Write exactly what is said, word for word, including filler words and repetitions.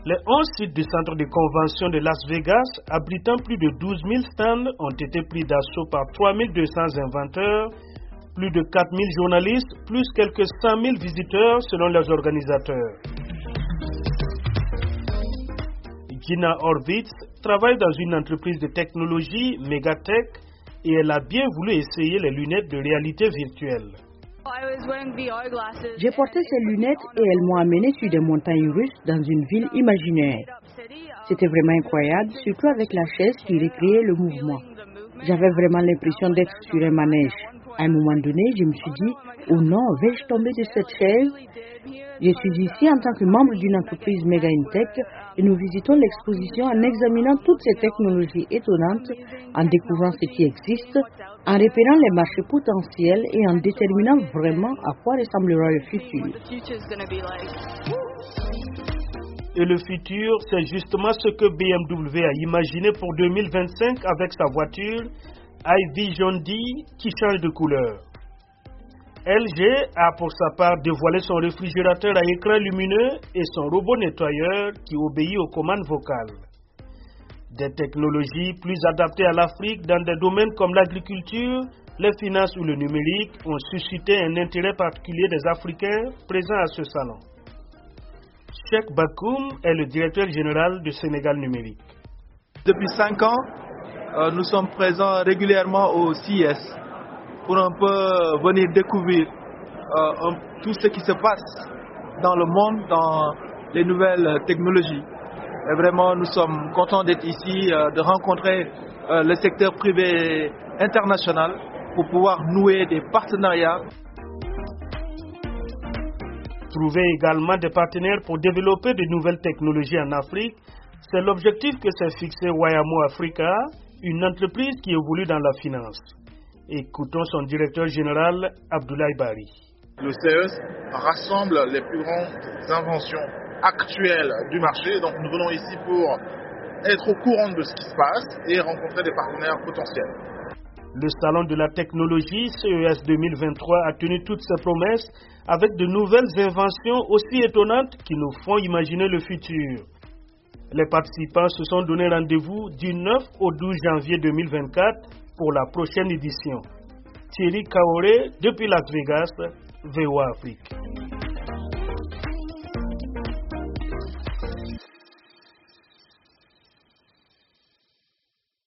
Les onze sites du centre de convention de Las Vegas, abritant plus de douze mille stands, ont été pris d'assaut par trois mille deux cents inventeurs, plus de quatre mille journalistes, plus quelques cent mille visiteurs selon les organisateurs. Gina Horvitz travaille dans une entreprise de technologie, Megatech, et elle a bien voulu essayer les lunettes de réalité virtuelle. J'ai porté ces lunettes et elles m'ont amené sur des montagnes russes dans une ville imaginaire. C'était vraiment incroyable, surtout avec la chaise qui recréait le mouvement. J'avais vraiment l'impression d'être sur un manège. À un moment donné, je me suis dit, oh non, vais-je tomber de cette chaise? Je suis ici en tant que membre d'une entreprise Mega Intech et nous visitons l'exposition en examinant toutes ces technologies étonnantes, en découvrant ce qui existe, en repérant les marchés potentiels et en déterminant vraiment à quoi ressemblera le futur. Et le futur, c'est justement ce que B M W a imaginé pour deux mille vingt-cinq avec sa voiture iVision D qui change de couleur. L G a pour sa part dévoilé son réfrigérateur à écran lumineux et son robot nettoyeur qui obéit aux commandes vocales. Des technologies plus adaptées à l'Afrique dans des domaines comme l'agriculture, les finances ou le numérique ont suscité un intérêt particulier des Africains présents à ce salon. Cheikh Bakoum est le directeur général de Sénégal Numérique. Depuis cinq ans, euh, nous sommes présents régulièrement au C I S pour un peu venir découvrir euh, un, tout ce qui se passe dans le monde, dans les nouvelles technologies. Et vraiment, nous sommes contents d'être ici, euh, de rencontrer euh, le secteur privé international pour pouvoir nouer des partenariats. Trouver également des partenaires pour développer de nouvelles technologies en Afrique, c'est l'objectif que s'est fixé Wayamo Africa, une entreprise qui évolue dans la finance. Écoutons son directeur général, Abdoulaye Bari. Le C E S rassemble les plus grandes inventions actuelles du marché, donc nous venons ici pour être au courant de ce qui se passe et rencontrer des partenaires potentiels. Le salon de la technologie C E S deux mille vingt-trois a tenu toutes ses promesses avec de nouvelles inventions aussi étonnantes qui nous font imaginer le futur. Les participants se sont donné rendez-vous du neuf au douze janvier deux mille vingt-quatre pour la prochaine édition. Thierry Kaoré depuis Las Vegas, V O A Afrique.